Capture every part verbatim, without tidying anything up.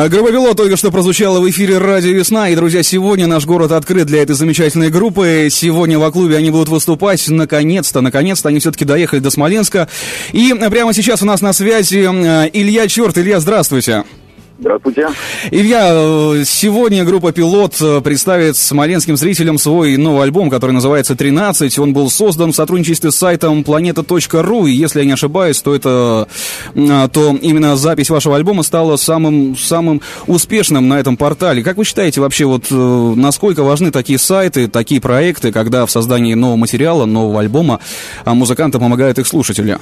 Группа «Пилот» только что прозвучала в эфире «Радио Весна». И, друзья, сегодня наш город открыт для этой замечательной группы. Сегодня во клубе они будут выступать. Наконец-то, наконец-то они все-таки доехали до Смоленска. И прямо сейчас у нас на связи Илья Черт. Илья, здравствуйте. Здравствуйте. Илья, сегодня группа «Пилот» представит смоленским зрителям свой новый альбом, который называется «тринадцать». Он был создан в сотрудничестве с сайтом планета точка ру. И если я не ошибаюсь, то, это, то именно запись вашего альбома стала самым, самым успешным на этом портале. Как вы считаете вообще, вот, насколько важны такие сайты, такие проекты, когда в создании нового материала, нового альбома музыканты помогают их слушателям?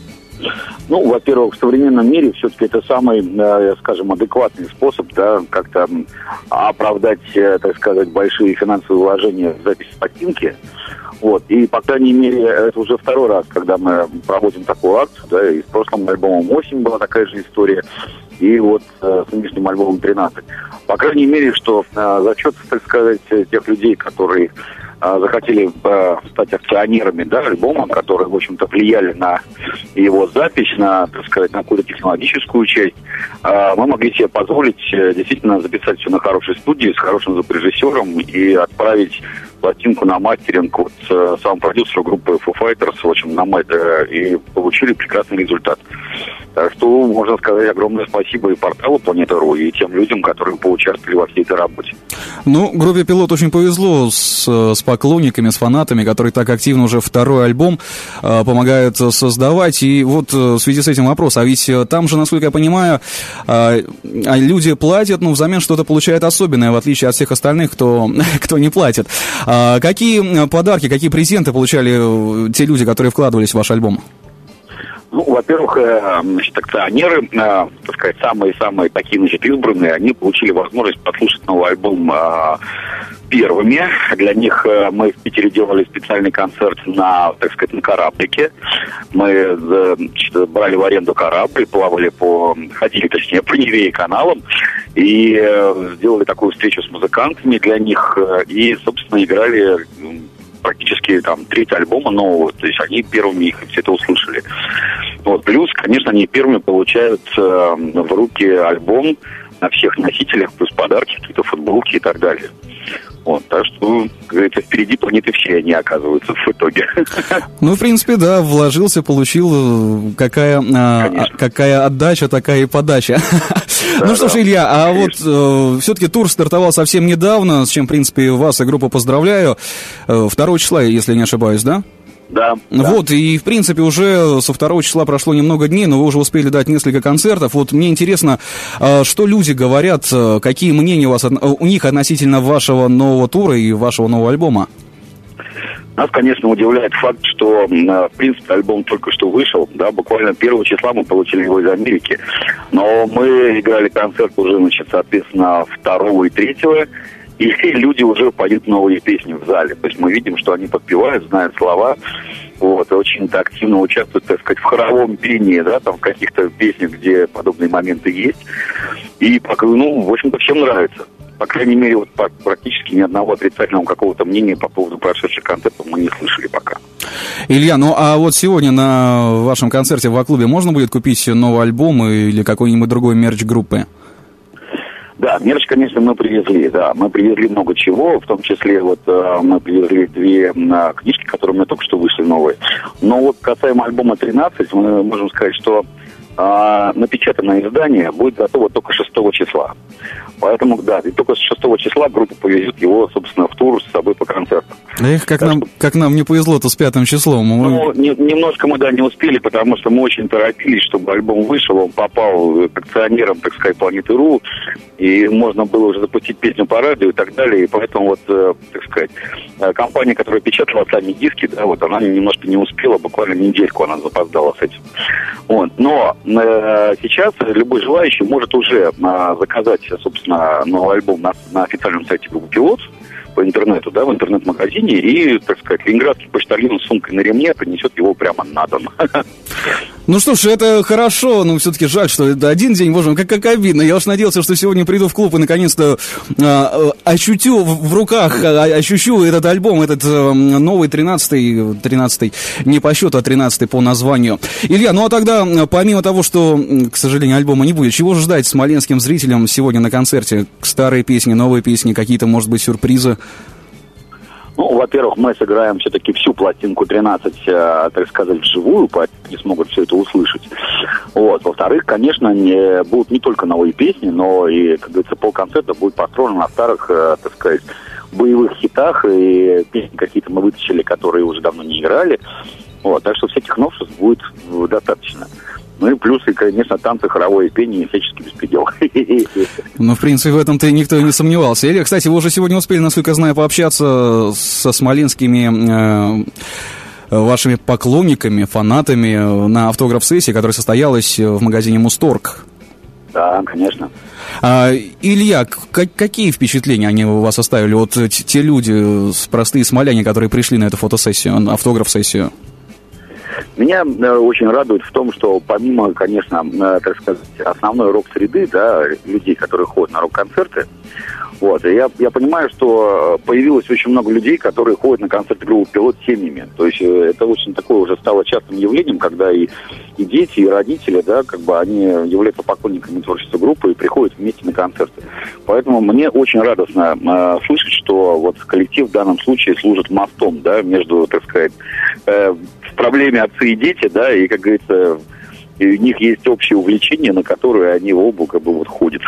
Ну, во-первых, в современном мире все-таки это самый, скажем, адекватный способ, да, как-то оправдать, так сказать, большие финансовые вложения в запись пластинки. Вот. И, по крайней мере, это уже второй раз, когда мы проводим такую акцию, да, и с прошлым альбомом «осень» была такая же история, и вот э, с нынешним альбомом «тринадцать». По крайней мере, что э, за счет, так сказать, тех людей, которые э, захотели э, стать акционерами, да, альбома, которые, в общем-то, влияли на его запись, на, так сказать, на какую-то технологическую часть, э, мы могли себе позволить э, действительно записать все на хорошей студии, с хорошим звукорежиссером и отправить пластинку на мастеринг вот э, сам продюсер группы Foo Fighters, в общем, на мастер, и получили прекрасный результат. Так что можно сказать огромное спасибо и порталу Планета.ру, и тем людям, которые поучаствовали во всей этой работе. Ну, группе «Пилот» очень повезло с, с поклонниками, с фанатами, которые так активно уже второй альбом э, помогают создавать. И вот э, в связи с этим вопрос. А ведь там же, насколько я понимаю, э, люди платят, но взамен что-то получают особенное, в отличие от всех остальных, кто, кто не платит. А какие подарки, какие презенты получали те люди, которые вкладывались в ваш альбом? Ну, во-первых, значит, акционеры, так сказать, самые-самые такие, значит, избранные, они получили возможность послушать новый альбом первыми. Для них мы в Питере делали специальный концерт на, так сказать, на кораблике. Мы, значит, брали в аренду корабль, плавали по, ходили, точнее, по Неве и каналам, и сделали такую встречу с музыкантами для них, и, собственно, играли практически там треть альбома нового, то есть они первыми их все это услышали. Вот. Плюс, конечно, они первыми получают э, в руки альбом на всех носителях, плюс подарки, какие-то футболки и так далее. Вот, так что, как говорится, впереди планеты все они оказываются в итоге. Ну, в принципе, да, вложился, получил, какая, а, какая отдача, такая и подача. Да, ну что да, ж, Илья, а конечно. Вот э, все-таки тур стартовал совсем недавно, с чем, в принципе, вас и группу поздравляю. второго числа, если не ошибаюсь, да? Да. Вот, да. И, в принципе, уже со второго числа прошло немного дней, но вы уже успели дать несколько концертов. Вот мне интересно, что люди говорят, какие мнения у вас, у них относительно вашего нового тура и вашего нового альбома? Нас, конечно, удивляет факт, что, в принципе, альбом только что вышел, да, буквально первого числа мы получили его из Америки, но мы играли концерт уже, значит, соответственно, второго и третьего, и люди уже поют новые песни в зале. То есть мы видим, что они подпевают, знают слова, вот, и очень активно участвуют, так сказать, в хоровом пении, да, там в каких-то песнях, где подобные моменты есть. И, ну, в общем-то, всем нравится. По крайней мере, вот практически ни одного отрицательного какого-то мнения по поводу прошедших концертов мы не слышали пока. Илья, ну а вот сегодня на вашем концерте в А-клубе можно будет купить новый альбом или какой-нибудь другой мерч группы? Да, мерч, конечно, мы привезли, да. Мы привезли много чего, в том числе вот мы привезли две книжки, которые у меня только что вышли новые. Но вот касаемо альбома тринадцать, мы можем сказать, что а, напечатанное издание будет готово только шестого числа. Поэтому, да, и только с шестого числа группа повезет его, собственно, в тур с собой по концертам. Эх, как, нам, что... как нам не повезло-то с пятым числом. Мы... Ну, не, немножко мы, да, не успели, потому что мы очень торопились, чтобы альбом вышел, он попал к акционерам, так сказать, Планеты.ру, и можно было уже запустить песню по радио и так далее, и поэтому вот, э, так сказать, компания, которая печатала сами диски, да, вот она немножко не успела, буквально недельку она запоздала с этим. Вот. Но э, сейчас любой желающий может уже э, заказать, собственно, новый альбом на, на официальном сайте группы «Пилот», по интернету, да, в интернет-магазине, и, так сказать, ленинградский почтальон с сумкой на ремне принесет его прямо на дом. Ну что ж, это хорошо, но все-таки жаль, что это один день, боже мой, как, как обидно. Я уж надеялся, что сегодня приду в клуб и наконец-то э, ощутю в, в руках, э, ощущу этот альбом, этот э, новый тринадцатый, тринадцатый, не по счету, а тринадцатый по названию. Илья, ну а тогда, помимо того, что, к сожалению, альбома не будет, чего же ждать смоленским зрителям сегодня на концерте? Старые песни, новые песни, какие-то, может быть, сюрпризы? Ну, во-первых, мы сыграем все-таки всю пластинку тринадцать, э, так сказать, вживую, поэтому не смогут все это услышать. Вот. Во-вторых, конечно, не, будут не только новые песни, но и, как говорится, полконцерта будет построен на старых, э, так сказать, боевых хитах, и песни какие-то мы вытащили, которые уже давно не играли. Вот. Так что всяких новшеств будет достаточно. Ну и плюсы, конечно, танцы, хоровое пение и всяческий беспредел. Ну, в принципе, в этом-то никто и не сомневался. Илья, кстати, вы уже сегодня успели, насколько я знаю, пообщаться со смоленскими э, вашими поклонниками, фанатами на автограф-сессии, которая состоялась в магазине «Мусторг». Да, конечно. А, Илья, к- какие впечатления они у вас оставили? Вот те люди, простые смоляне, которые пришли на эту фотосессию, автограф-сессию? Меня э, очень радует в том, что помимо, конечно, э, так сказать, основной рок-среды, да, людей, которые ходят на рок-концерты, вот, и я, я понимаю, что появилось очень много людей, которые ходят на концерты группы «Пилот» с семьями. То есть э, это очень такое уже стало частым явлением, когда и, и дети, и родители, да, как бы они являются поклонниками творчества группы и приходят вместе на концерты. Поэтому мне очень радостно э, слышать, что вот коллектив в данном случае служит мостом, да, между, так сказать, э, в проблеме отцы и дети, да, и, как говорится, и у них есть общее увлечение, на которое они оба как бы вот ходят.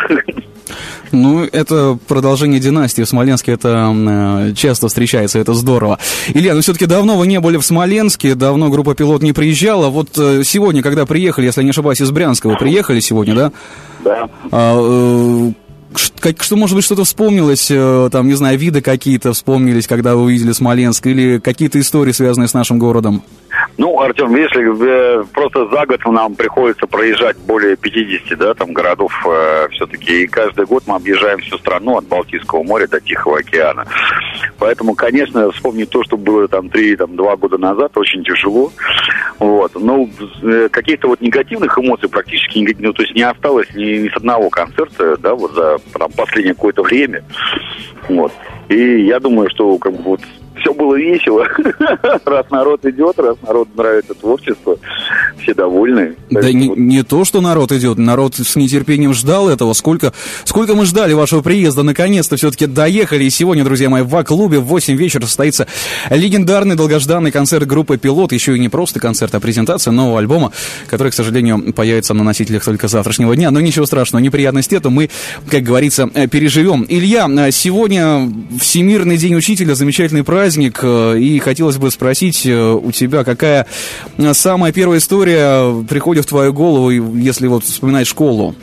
Ну, это продолжение династии в Смоленске, это э, часто встречается, это здорово. Илья, ну все-таки давно вы не были в Смоленске, давно группа «Пилот» не приезжала. Вот э, сегодня, когда приехали, если я не ошибаюсь, из Брянска, вы приехали сегодня, да? Да. А, э, Как, что, может быть, что-то вспомнилось, там, не знаю, виды какие-то вспомнились, когда вы увидели Смоленск, или какие-то истории, связанные с нашим городом? Ну, Артем, видишь ли, э, просто за год нам приходится проезжать более пятидесяти, да, там, городов э, все-таки, и каждый год мы объезжаем всю страну от Балтийского моря до Тихого океана. Поэтому, конечно, вспомнить то, что было там три-два года назад, очень тяжело. Вот. Но э, каких-то вот негативных эмоций практически не, ну, то есть не осталось ни, ни с одного концерта, да, вот за там, последнее какое-то время. Вот. И я думаю, что как бы вот все было весело. Раз народ идет, раз народ нравится творчество, все довольны. Да не, вот. не то, что народ идет, народ с нетерпением ждал этого. Сколько, сколько мы ждали вашего приезда, наконец-то все-таки доехали. И сегодня, друзья мои, в ВАК-клубе в восемь вечера состоится легендарный долгожданный концерт группы «Пилот». Еще и не просто концерт, а презентация нового альбома, который, к сожалению, появится на носителях только завтрашнего дня. Но ничего страшного, неприятности это мы, как говорится, переживем. Илья, сегодня Всемирный день учителя, замечательный праздник. И хотелось бы спросить у тебя, какая самая первая история приходит в твою голову, если вот вспоминать школу?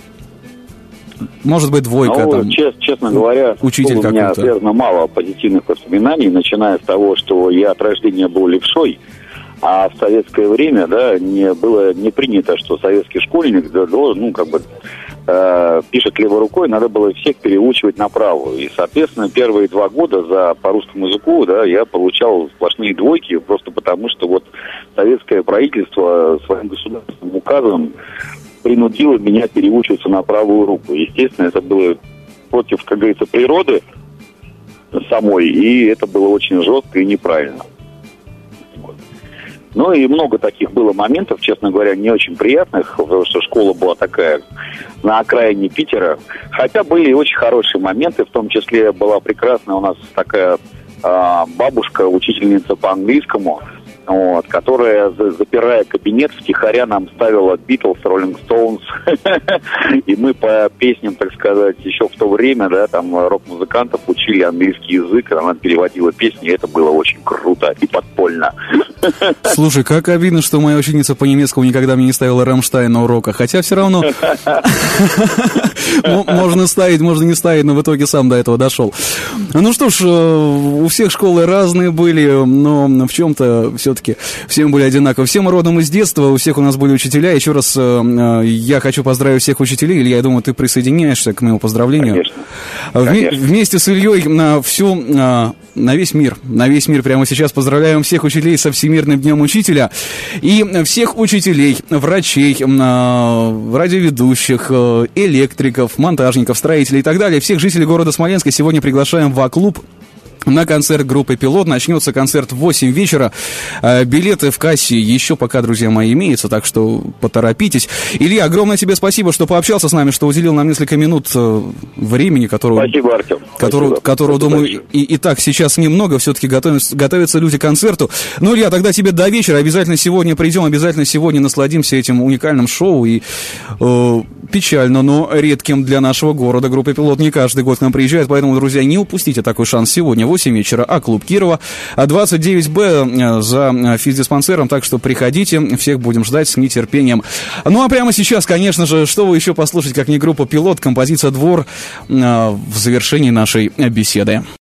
Может быть, двойка, ну, там, чест, честно говоря, учитель у меня какой-то. связано мало позитивных воспоминаний, начиная с того, что я от рождения был левшой, а в советское время, да, не было не принято, что советский школьник, да, должен, ну, как бы, э, пишет левой рукой, надо было всех переучивать на правую. И, соответственно, первые два года за, по русскому языку, да, я получал сплошные двойки, просто потому что вот советское правительство своим государственным указом принудило меня переучиваться на правую руку. Естественно, это было против, как говорится, природы самой, и это было очень жестко и неправильно. Ну и много таких было моментов, честно говоря, не очень приятных, потому что школа была такая на окраине Питера. Хотя были и очень хорошие моменты, в том числе была прекрасная у нас такая э, бабушка, учительница по английскому, вот, которая, запирая кабинет, втихаря нам ставила Beatles, Rolling Stones. И мы по песням, так сказать, еще в то время, да, там рок-музыкантов учили английский язык, она переводила песни, и это было очень круто и подпольно. Слушай, как обидно, что моя ученица по немецкому никогда мне не ставила «Рамштайн» на уроках. Хотя все равно можно ставить, можно не ставить, но в итоге сам до этого дошел. Ну что ж, у всех школы разные были, но в чем-то все-таки все мы были одинаковы. Все мы родом из детства, у всех у нас были учителя. Еще раз я хочу поздравить всех учителей. Илья, я думаю, ты присоединяешься к моему поздравлению. Конечно. Конечно. Вместе с Ильей на всю, на весь мир, на весь мир прямо сейчас поздравляем всех учителей со Всемирным днем учителя и всех учителей, врачей, радиоведущих, электриков, монтажников, строителей и так далее. Всех жителей города Смоленска сегодня приглашаем в А-клуб на концерт группы «Пилот». Начнется концерт в восемь вечера. Билеты в кассе еще пока, друзья мои, имеются, так что поторопитесь. Илья, огромное тебе спасибо, что пообщался с нами, что уделил нам несколько минут времени, которого, спасибо, Артем. которого, спасибо. которого спасибо думаю, и, и так сейчас немного. Все-таки готовятся, готовятся люди к концерту. Ну, Илья, тогда тебе до вечера. Обязательно сегодня придем, обязательно сегодня насладимся этим уникальным шоу. И э, печально, но редким для нашего города. Группа «Пилот» не каждый год к нам приезжает, поэтому, друзья, не упустите такой шанс сегодня. восемь вечера, А-клуб Кирова, двадцать девять Б за физдиспансером, так что приходите, всех будем ждать с нетерпением. Ну а прямо сейчас, конечно же, что вы еще послушать, как не группа «Пилот», композиция «Двор» в завершении нашей беседы.